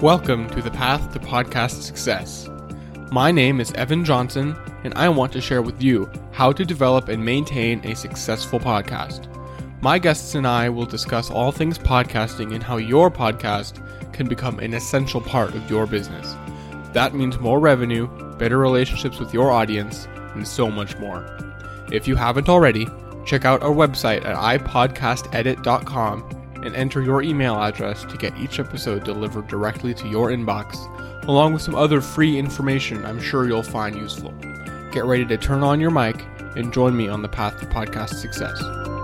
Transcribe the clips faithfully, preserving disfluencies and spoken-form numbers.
Welcome to the Path to Podcast Success. My name is Evan Johnson, and I want to share with you how to develop and maintain a successful podcast. My guests and I will discuss all things podcasting and how your podcast can become an essential part of your business. That means more revenue, better relationships with your audience, and so much more. If you haven't already, check out our website at i podcast edit dot com and enter your email address to get each episode delivered directly to your inbox, along with some other free information I'm sure you'll find useful. Get ready to turn on your mic and join me on the path to podcast success.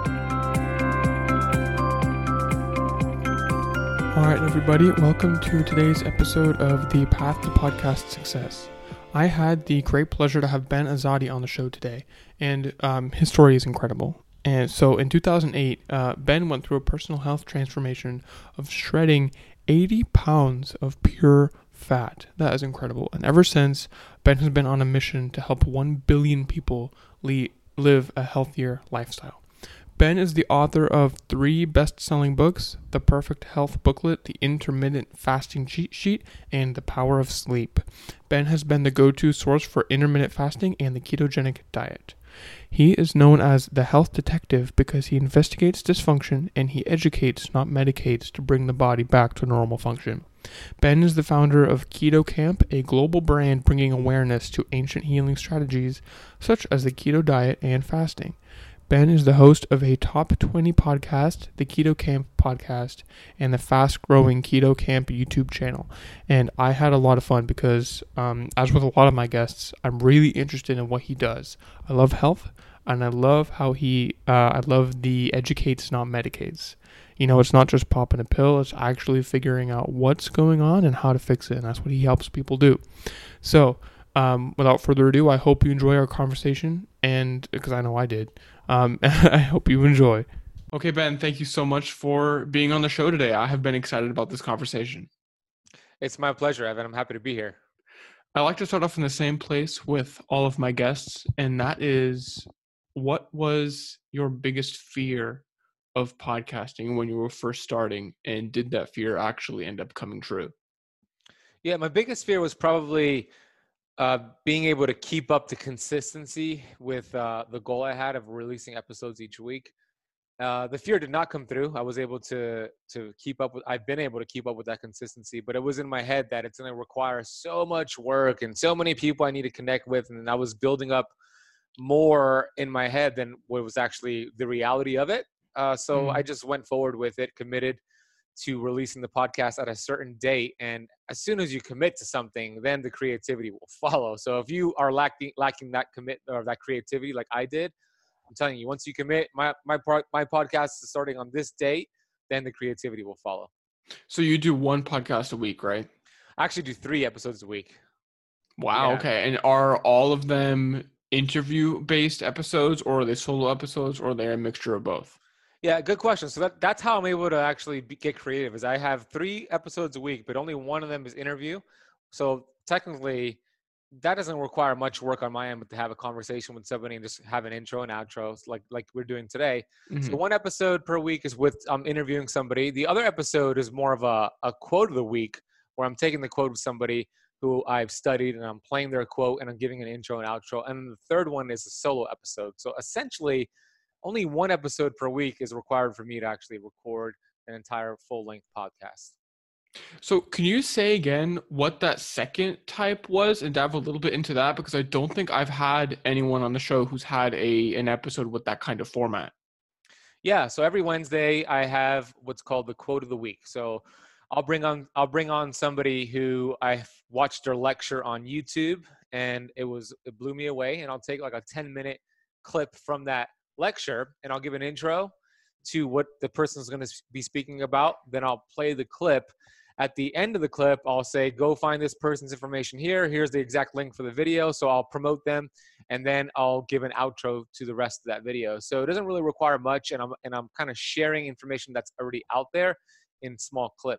Alright everybody, welcome to today's episode of the Path to Podcast Success. I had the great pleasure to have Ben Azadi on the show today, and um, his story is incredible. And so in two thousand eight, uh, Ben went through a personal health transformation of shredding eighty pounds of pure fat. That is incredible. And ever since, Ben has been on a mission to help one billion people le- live a healthier lifestyle. Ben is the author of three best-selling books, The Perfect Health Booklet, The Intermittent Fasting Cheat Sheet, and The Power of Sleep. Ben has been the go-to source for intermittent fasting and the ketogenic diet. He is known as the health detective because he investigates dysfunction and he educates, not medicates, to bring the body back to normal function. Ben is the founder of Keto Camp, a global brand bringing awareness to ancient healing strategies such as the keto diet and fasting. Ben is the host of a top twenty podcast, the Keto Camp podcast, and the fast-growing Keto Camp YouTube channel. And I had a lot of fun because, um, as with a lot of my guests, I'm really interested in what he does. I love health, and I love how he, uh, I love the educates, not medicates. You know, it's not just popping a pill, it's actually figuring out what's going on and how to fix it, and that's what he helps people do. So, um, without further ado, I hope you enjoy our conversation, and because I know I did. Um, I hope you enjoy. Okay, Ben, thank you so much for being on the show today. I have been excited about this conversation. It's my pleasure, Evan. I'm happy to be here. I like to start off in the same place with all of my guests, and that is, what was your biggest fear of podcasting when you were first starting, and did that fear actually end up coming true? Yeah, my biggest fear was probably Uh, being able to keep up the consistency with uh, the goal I had of releasing episodes each week. Uh, the fear did not come through. I was able to to keep up with. I've been able to keep up with that consistency, but it was in my head that it's going to require so much work and so many people I need to connect with, and I was building up more in my head than what was actually the reality of it. Uh, so Mm. I just went forward with it, committed to releasing the podcast at a certain date. And as soon as you commit to something, then the creativity will follow. So if you are lacking lacking that commit or that creativity like I did, I'm telling you, once you commit, my my my podcast is starting on this date, then the creativity will follow. So you do one podcast a week, right? I actually do three episodes a week. Wow, Yeah. okay. And are all of them interview-based episodes, or are they solo episodes, or are they a mixture of both? Yeah, good question. So that, that's how I'm able to actually be, get creative is I have three episodes a week, but only one of them is interview. So technically, that doesn't require much work on my end, but to have a conversation with somebody and just have an intro and outro like like we're doing today. Mm-hmm. So one episode per week is with I'm um, interviewing somebody. The other episode is more of a, a quote of the week where I'm taking the quote of somebody who I've studied and I'm playing their quote and I'm giving an intro and outro. And the third one is a solo episode. So essentially, only one episode per week is required for me to actually record an entire full-length podcast. So can you say again what that second type was and dive a little bit into that? Because I don't think I've had anyone on the show who's had a an episode with that kind of format. Yeah, so every Wednesday I have what's called the quote of the week. So I'll bring on I'll bring on somebody who I watched their lecture on YouTube and it was it blew me away, and I'll take like a ten minute clip from that lecture and I'll give an intro to what the person's going to be speaking about. Then I'll play the clip. At the end of the clip, I'll say, go find this person's information here. Here's the exact link for the video. So I'll promote them and then I'll give an outro to the rest of that video. So it doesn't really require much, and I'm and I'm kind of sharing information that's already out there in small clips.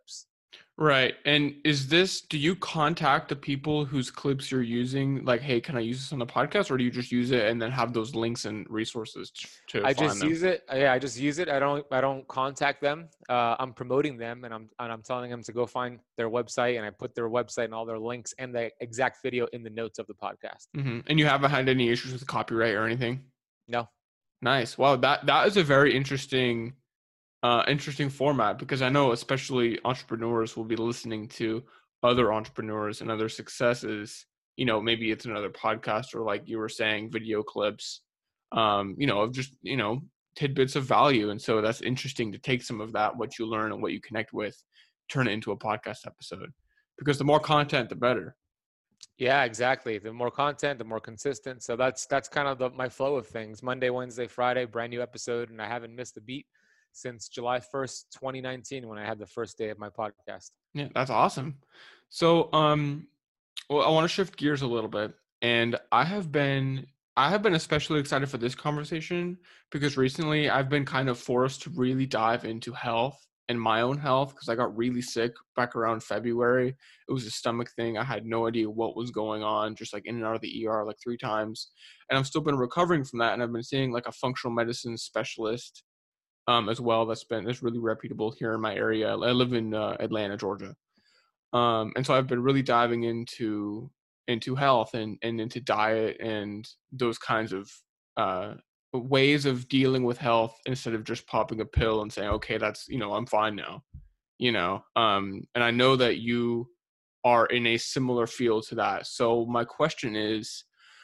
Right. And is this, do you contact the people whose clips you're using? Like, hey, can I use this on the podcast? Or do you just use it and then have those links and resources t- to I find just them? use it. uh, Yeah, I just use it. I don't. I don't contact them. Uh, I'm promoting them, and I'm and I'm telling them to go find their website, and I put their website and all their links and the exact video in the notes of the podcast. Hmm. And you haven't had any issues with copyright or anything? No. Nice. Wow. That, that is a very interesting, uh, interesting format, because I know especially entrepreneurs will be listening to other entrepreneurs and other successes. You know, maybe it's another podcast, or like you were saying, video clips, um, you know, of just, you know, tidbits of value. And so that's interesting to take some of that, what you learn and what you connect with, turn it into a podcast episode, because the more content, the better. Yeah, exactly. The more content, the more consistent. So that's that's kind of the, my flow of things. Monday, Wednesday, Friday, brand new episode, and I haven't missed a beat since July first, twenty nineteen, when I had the first day of my podcast. Yeah, that's awesome. So, um, well, I want to shift gears a little bit, and I have been I have been especially excited for this conversation because recently I've been kind of forced to really dive into health and my own health, because I got really sick back around February. It was a stomach thing. I had no idea what was going on, just like in and out of the E R like three times, and I've still been recovering from that. And I've been seeing like a functional medicine specialist, um, as well. That's been that's really reputable here in my area. I live in uh, Atlanta, Georgia. Um, and so I've been really diving into into health and and into diet and those kinds of uh, ways of dealing with health, instead of just popping a pill and saying, okay, that's, you know, I'm fine now, you know. Um, and I know that you are in a similar field to that. So my question is,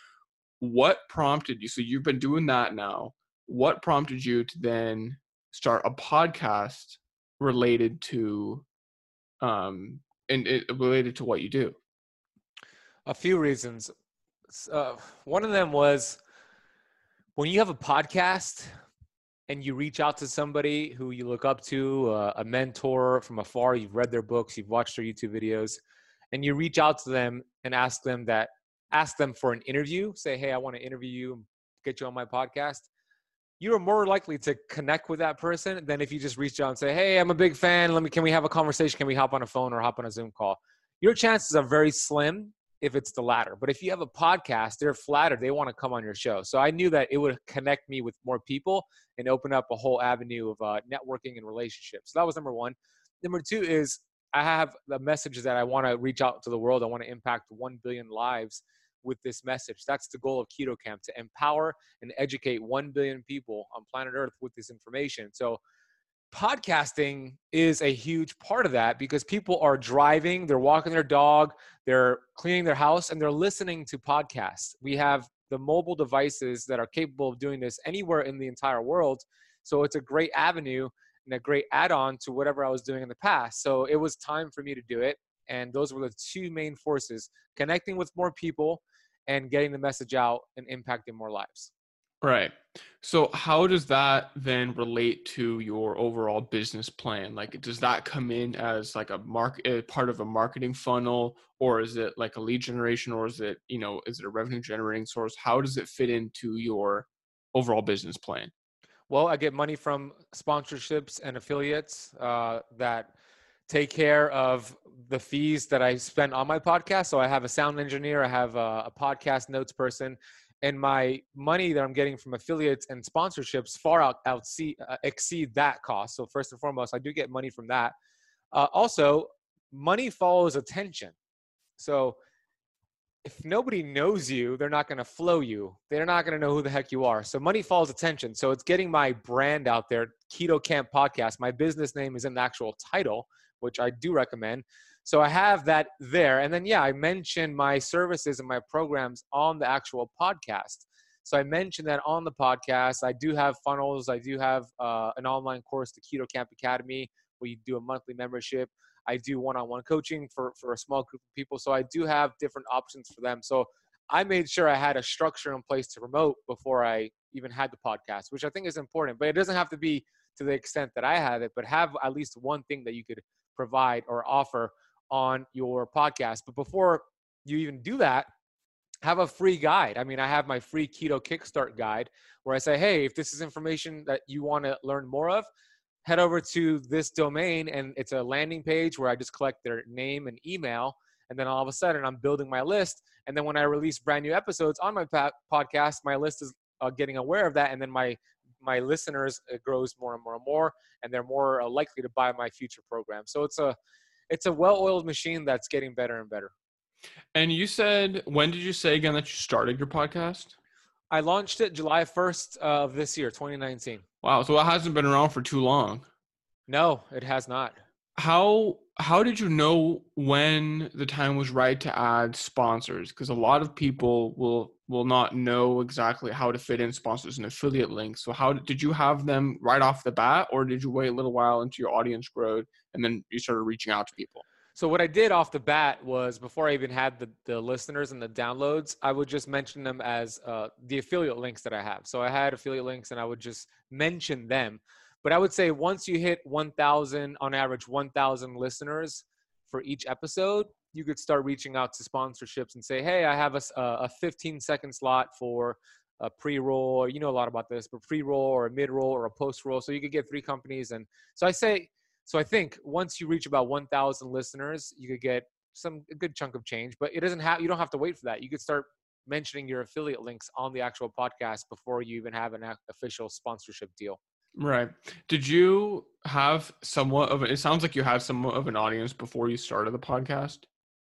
what prompted you? So you've been doing that now. What prompted you to then start a podcast related to um and it related to what you do? A few reasons. Uh, one of them was when you have a podcast and you reach out to somebody who you look up to, uh, a mentor from afar, you've read their books, you've watched their YouTube videos, and you reach out to them and ask them that, ask them for an interview, say, hey, I want to interview you and get you on my podcast. You're more likely to connect with that person than if you just reach out and say, hey, I'm a big fan. Let me, can we have a conversation? Can we hop on a phone or hop on a Zoom call? Your chances are very slim if it's the latter. But if you have a podcast, they're flattered. They want to come on your show. So I knew that it would connect me with more people and open up a whole avenue of uh, networking and relationships. So that was number one. Number two is I have the message that I want to reach out to the world. I want to impact one billion lives with this message. That's the goal of Keto Camp, to empower and educate one billion people on planet Earth with this information. So podcasting is a huge part of that, because people are driving, they're walking their dog, they're cleaning their house, and they're listening to podcasts. We have the mobile devices that are capable of doing this anywhere in the entire world. So it's a great avenue and a great add-on to whatever I was doing in the past. So it was time for me to do it. And those were the two main forces: connecting with more people and getting the message out and impacting more lives. Right. So how does that then relate to your overall business plan? Like, does that come in as like a market, part of a marketing funnel, or is it like a lead generation, or is it, you know, is it a revenue generating source? How does it fit into your overall business plan? Well, I get money from sponsorships and affiliates uh, that take care of the fees that I spend on my podcast. So I have a sound engineer, I have a, a podcast notes person, and my money that I'm getting from affiliates and sponsorships far out, out see, uh, exceed that cost. So first and foremost, I do get money from that. Uh, also, money follows attention. So if nobody knows you, they're not going to flow you. They're not going to know who the heck you are. So money follows attention. So it's getting my brand out there, Keto Camp Podcast. My business name is in the actual title, which I do recommend. So I have that there. And then, yeah, I mentioned my services and my programs on the actual podcast. So I mentioned that on the podcast. I do have funnels. I do have uh, an online course, the Keto Camp Academy, where you do a monthly membership. I do one-on-one coaching for, for a small group of people. So I do have different options for them. So I made sure I had a structure in place to promote before I even had the podcast, which I think is important. But it doesn't have to be to the extent that I have it, but have at least one thing that you could provide or offer on your podcast. But before you even do that, have a free guide. I mean, I have my free Keto Kickstart guide where I say, hey, if this is information that you want to learn more of, head over to this domain, and it's a landing page where I just collect their name and email. And then all of a sudden I'm building my list. And then when I release brand new episodes on my pa- podcast, my list is uh, getting aware of that. And then my, my listeners, it grows more and more and more, and they're more uh, likely to buy my future program. So it's a, it's a well-oiled machine that's getting better and better. And you said, when did you say again that you started your podcast? I launched it July first of this year, twenty nineteen. Wow. So it hasn't been around for too long. No, it has not. How how did you know when the time was right to add sponsors? Because a lot of people will will not know exactly how to fit in sponsors and affiliate links. So how did you have them right off the bat, or did you wait a little while until your audience grew and then you started reaching out to people? So what I did off the bat was, before I even had the, the listeners and the downloads, I would just mention them as uh, the affiliate links that I have. So I had affiliate links and I would just mention them. But I would say once you hit one thousand, on average, one thousand listeners for each episode, you could start reaching out to sponsorships and say, hey, I have a, a fifteen second slot for a pre-roll. You know a lot about this, but pre-roll or a mid-roll or a post-roll. So you could get three companies. And so I say, so I think once you reach about one thousand listeners, you could get some a good chunk of change, but it doesn't have, you don't have to wait for that. You could start mentioning your affiliate links on the actual podcast before you even have an official sponsorship deal. Right. Did you have somewhat of, it sounds like you had somewhat of an audience before you started the podcast?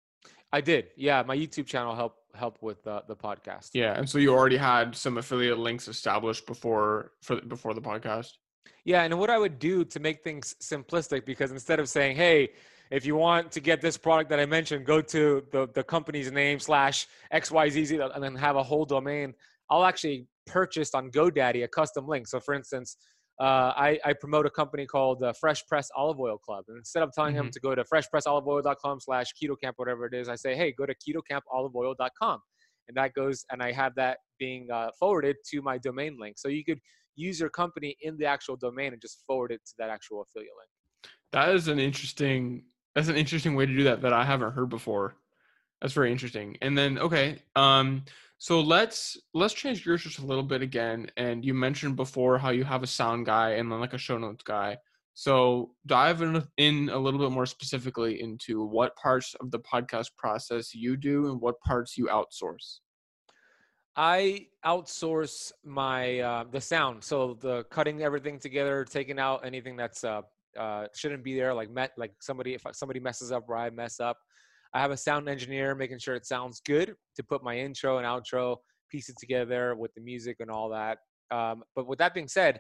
I did. Yeah. My YouTube channel helped help with uh, the podcast. Yeah. And so you already had some affiliate links established before, for before the podcast? Yeah. And what I would do to make things simplistic, because instead of saying, hey, if you want to get this product that I mentioned, go to the, the company's name slash X Y Z and then have a whole domain, I'll actually purchase on GoDaddy a custom link. So for instance, uh, I, I promote a company called uh, Fresh Press Olive Oil Club. And instead of telling mm-hmm. them to go to fresh press olive oil dot com slash keto camp, whatever it is, I say, hey, go to keto camp olive oil dot com. And that goes, and I have that being uh, forwarded to my domain link. So you could use your company in the actual domain and just forward it to that actual affiliate link. That is an interesting, that's an interesting way to do that that I haven't heard before. That's very interesting. And then, okay. Um, so let's, let's change gears just a little bit again. And you mentioned before how you have a sound guy and then like a show notes guy. So dive in, in a little bit more specifically into what parts of the podcast process you do and what parts you outsource. I outsource my, uh, the sound. So the cutting everything together, taking out anything that's, uh, uh, shouldn't be there. Like met, like somebody, if somebody messes up or I mess up, I have a sound engineer making sure it sounds good to put my intro and outro, piece it together with the music and all that. Um, but with that being said,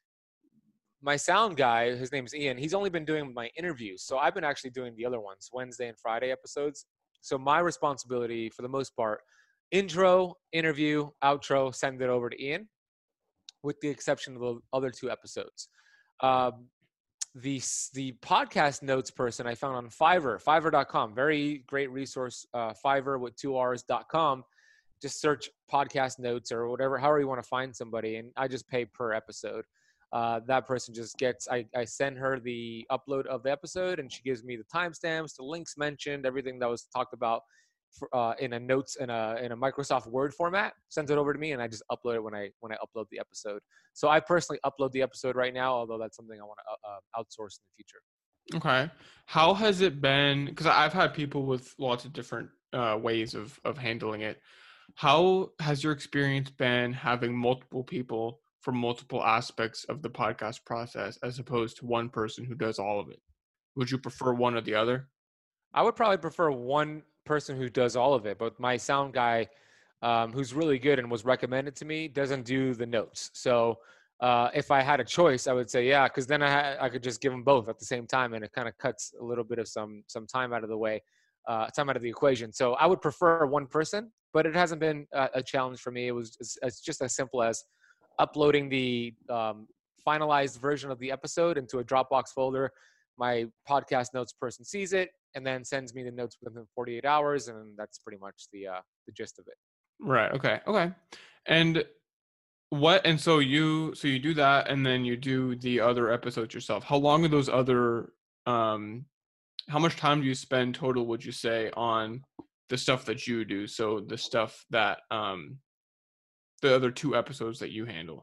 my sound guy, his name is Ian, he's only been doing my interviews. So I've been actually doing the other ones, Wednesday and Friday episodes. So my responsibility for the most part, intro, interview, outro, send it over to Ian, with the exception of the other two episodes. Um, the the podcast notes person I found on Fiverr, fiverr dot com, very great resource, uh, Fiverr with two R's dot com. Just search podcast notes or whatever, however you want to find somebody, and I just pay per episode. Uh, that person just gets, I, I send her the upload of the episode, and she gives me the timestamps, the links mentioned, everything that was talked about for, uh, in a notes in a in a Microsoft Word format, sends it over to me, and I just upload it when I when I upload the episode. So I personally upload the episode right now, although that's something I want to uh, outsource in the future. Okay. How has it been? Because I've had people with lots of different uh, ways of of handling it. How has your experience been having multiple people for multiple aspects of the podcast process as opposed to one person who does all of it? Would you prefer one or the other? I would probably prefer one person who does all of it, but my sound guy, um, who's really good and was recommended to me, doesn't do the notes. So uh, if I had a choice, I would say, yeah, because then I, ha- I could just give them both at the same time, and it kind of cuts a little bit of some some time out of the way, uh, time out of the equation. So I would prefer one person, but it hasn't been a, a challenge for me. It was it's, it's just as simple as uploading the um, finalized version of the episode into a Dropbox folder. My podcast notes person sees it and then sends me the notes within forty-eight hours, and that's pretty much the uh, the gist of it. Right. Okay. Okay. And what? And so you so you do that, and then you do the other episodes yourself. How long are those other? Um, how much time do you spend total? Would you say on the stuff that you do? So the stuff that um, the other two episodes that you handle.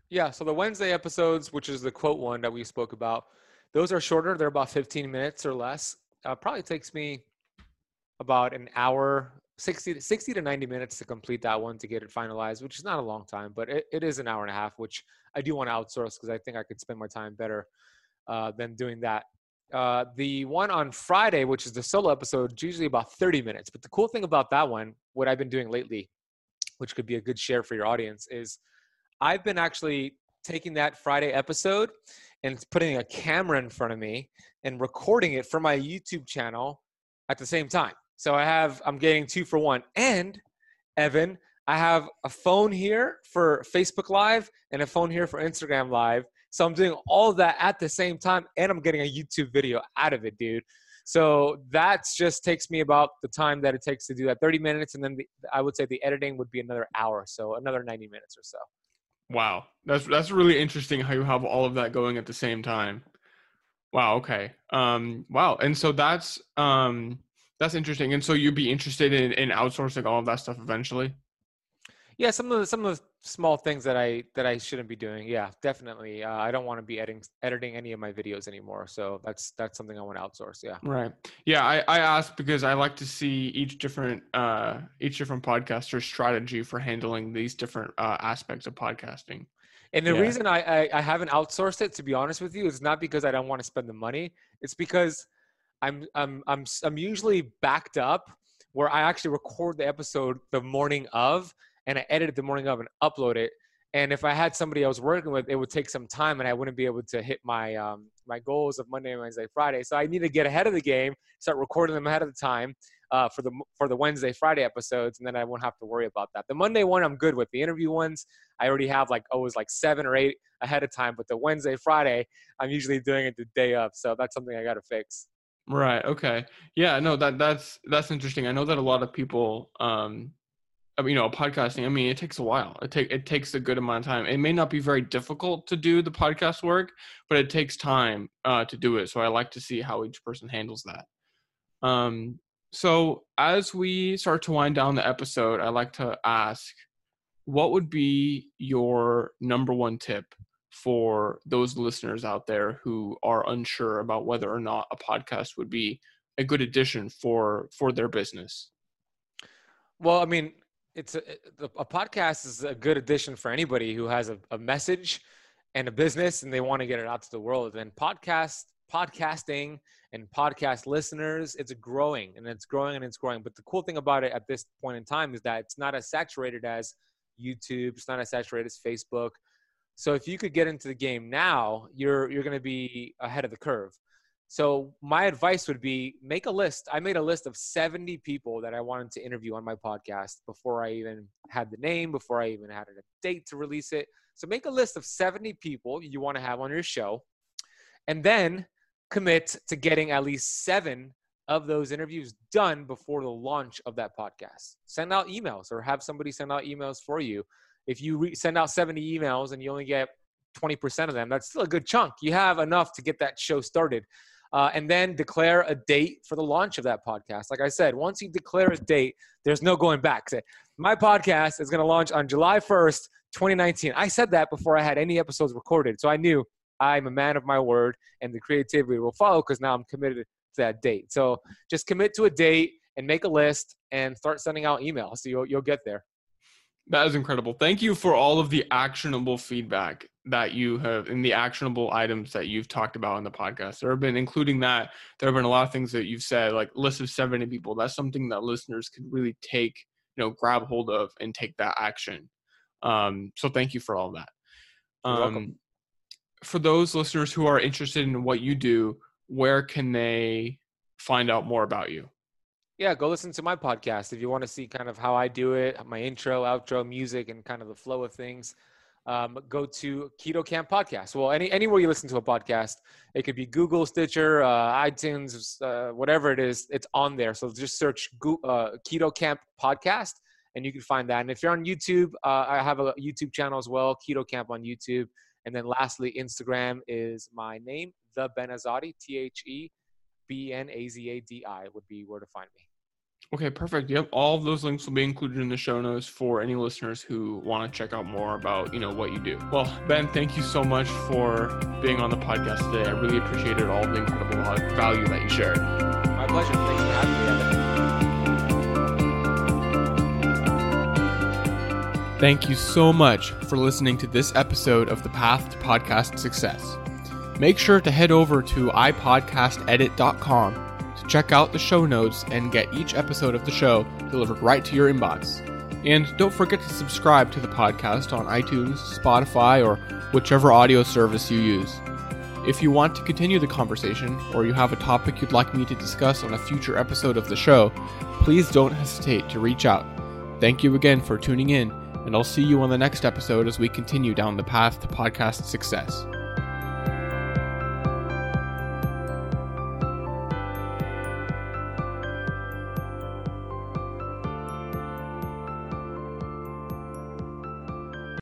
Yeah, so the Wednesday episodes, which is the quote one that we spoke about, those are shorter. They're about fifteen minutes or less. Uh, probably takes me about an hour, sixty to, sixty to ninety minutes to complete that one to get it finalized, which is not a long time, but it, it is an hour and a half, which I do want to outsource because I think I could spend my time better uh, than doing that. Uh, the one on Friday, which is the solo episode, is usually about thirty minutes. But the cool thing about that one, what I've been doing lately, which could be a good share for your audience, is I've been actually taking that Friday episode and putting a camera in front of me and recording it for my YouTube channel at the same time. So I have, I'm getting two for one. And Evan, I have a phone here for Facebook Live and a phone here for Instagram Live. So I'm doing all of that at the same time, and I'm getting a YouTube video out of it, dude. So that just takes me about the time that it takes to do that, thirty minutes. And then the, I would say the editing would be another hour. So another ninety minutes or so. Wow. That's that's really interesting how you have all of that going at the same time. Wow, okay. Um wow. And so that's um that's interesting. And so you'd be interested in, in outsourcing all of that stuff eventually? Yeah, some of the some of the small things that I that I shouldn't be doing. Yeah, definitely. Uh, I don't want to be editing editing any of my videos anymore. So that's that's something I want to outsource. Yeah. Right. Yeah, I, I asked because I like to see each different uh each different podcaster's strategy for handling these different uh, aspects of podcasting. And the Yeah. reason I, I I haven't outsourced it, to be honest with you, is not because I don't want to spend the money. It's because I'm I'm I'm I'm usually backed up where I actually record the episode the morning of, and I edit it the morning of and upload it. And if I had somebody I was working with, it would take some time, and I wouldn't be able to hit my um, my goals of Monday, Wednesday, Friday. So I need to get ahead of the game, start recording them ahead of the time uh, for the for the Wednesday, Friday episodes, and then I won't have to worry about that. The Monday one I'm good with. The interview ones I already have like always like seven or eight ahead of time, but the Wednesday, Friday I'm usually doing it the day of. So that's something I got to fix. Right. Okay. Yeah, no, that that's that's interesting. I know that a lot of people um I mean, you know, podcasting, I mean, it takes a while. It take it takes a good amount of time. It may not be very difficult to do the podcast work, but it takes time uh to do it. So I like to see how each person handles that. Um so as we start to wind down the episode, I like to ask, what would be your number one tip for those listeners out there who are unsure about whether or not a podcast would be a good addition for for their business? Well, I mean, it's a, a podcast is a good addition for anybody who has a, a message and a business and they want to get it out to the world. And podcast, podcasting and podcast listeners, it's growing and it's growing and it's growing. But the cool thing about it at this point in time is that it's not as saturated as YouTube. It's not as saturated as Facebook. So if you could get into the game now, you're you're going to be ahead of the curve. So my advice would be make a list. I made a list of seventy people that I wanted to interview on my podcast before I even had the name, before I even had a date to release it. So make a list of seventy people you want to have on your show, and then commit to getting at least seven of those interviews done before the launch of that podcast. Send out emails or have somebody send out emails for you. If you re- send out seventy emails and you only get twenty percent of them, that's still a good chunk. You have enough to get that show started. Uh, and then declare a date for the launch of that podcast. Like I said, once you declare a date, there's no going back. Say, my podcast is going to launch on July first, twenty nineteen. I said that before I had any episodes recorded. So I knew I'm a man of my word and the creativity will follow because now I'm committed to that date. So just commit to a date and make a list and start sending out emails. So you'll, you'll get there. That is incredible. Thank you for all of the actionable feedback that you have and the actionable items that you've talked about on the podcast. There have been, including that, there have been a lot of things that you've said, like list of seventy people. That's something that listeners could really take, you know, grab hold of and take that action. Um, so thank you for all that. You're Um, welcome. For those listeners who are interested in what you do, where can they find out more about you? Yeah, go listen to my podcast if you want to see kind of how I do it, my intro, outro, music, and kind of the flow of things. Um, go to Keto Camp Podcast. Well, any anywhere you listen to a podcast, it could be Google, Stitcher, uh, iTunes, uh, whatever it is, it's on there. So just search Go- uh, Keto Camp Podcast, and you can find that. And if you're on YouTube, uh, I have a YouTube channel as well, Keto Camp on YouTube. And then lastly, Instagram is my name, The Ben Azadi, T H E B N A Z A D I would be where to find me. Okay, perfect. Yep, all of those links will be included in the show notes for any listeners who want to check out more about, you know, what you do. Well, Ben, thank you so much for being on the podcast today. I really appreciated all the incredible value that you shared. My pleasure. Thanks for having me. Thank you so much for listening to this episode of The Path to Podcast Success. Make sure to head over to i podcast edit dot com to check out the show notes and get each episode of the show delivered right to your inbox. And don't forget to subscribe to the podcast on iTunes, Spotify, or whichever audio service you use. If you want to continue the conversation, or you have a topic you'd like me to discuss on a future episode of the show, please don't hesitate to reach out. Thank you again for tuning in, and I'll see you on the next episode as we continue down the path to podcast success.